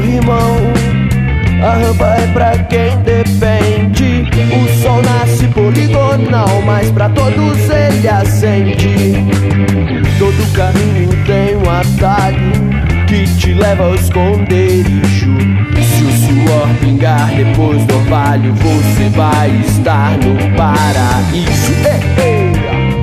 corrimão. A rampa é pra quem depende. O sol nasce poligonal, mas pra todos ele acende. Todo caminho tem um atalho que te leva ao esconderijo. Se o suor pingar depois do orvalho, você vai estar no paraíso. Ei, ei.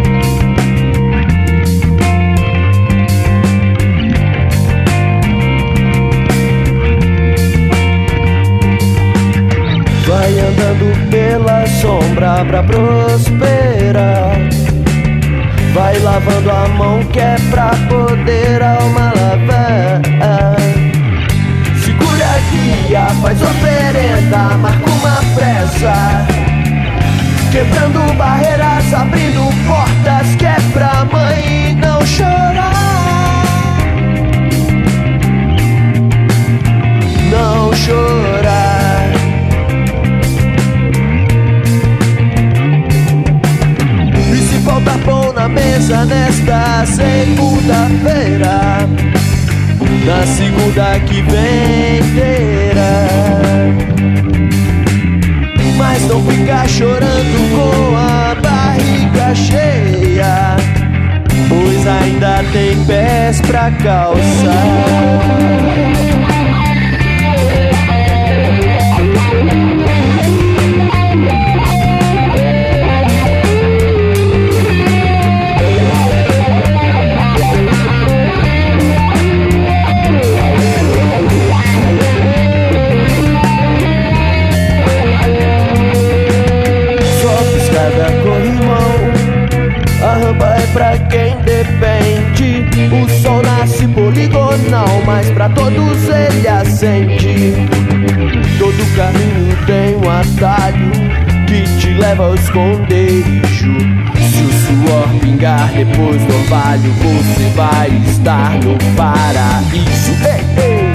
Vai andando pela sombra pra prosperar. Vai lavando a mão que é pra poder a alma lavar. Segura a guia, faz oferenda, marca uma pressa. Quebrando barreiras, abrindo portas que é pra mãe não chorar. Não chorar. Falta pão na mesa nesta segunda-feira, na segunda que vem terá. Mas não fica chorando com a barriga cheia, pois ainda tem pés pra calçar. A rampa é pra quem depende. O sol nasce poligonal, mas pra todos ele acende. Todo caminho tem um atalho que te leva ao esconderijo. Se o suor pingar depois do orvalho, você vai estar no paraíso. Ei, ei.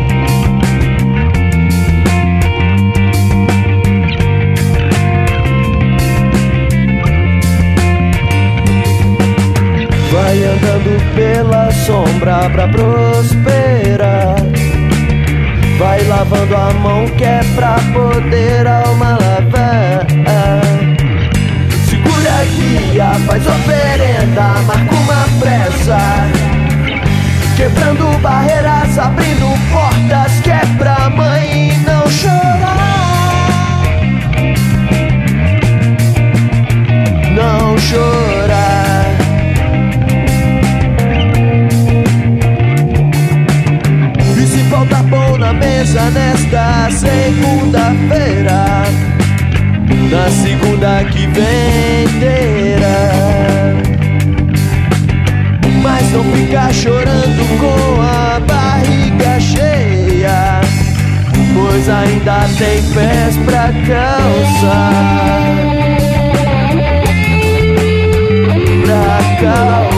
Vai andando pela sombra pra prosperar. Vai lavando a mão que é pra poder a alma lavar. Segura a guia, faz oferenda, marca uma pressa. Quebrando barreiras, abrindo portas que é pra mãe não chorar. Não chorar. Falta pão na mesa nesta segunda-feira, na segunda que vem terá. Mas não fica chorando com a barriga cheia, pois ainda tem pés pra calçar. Pra calçar.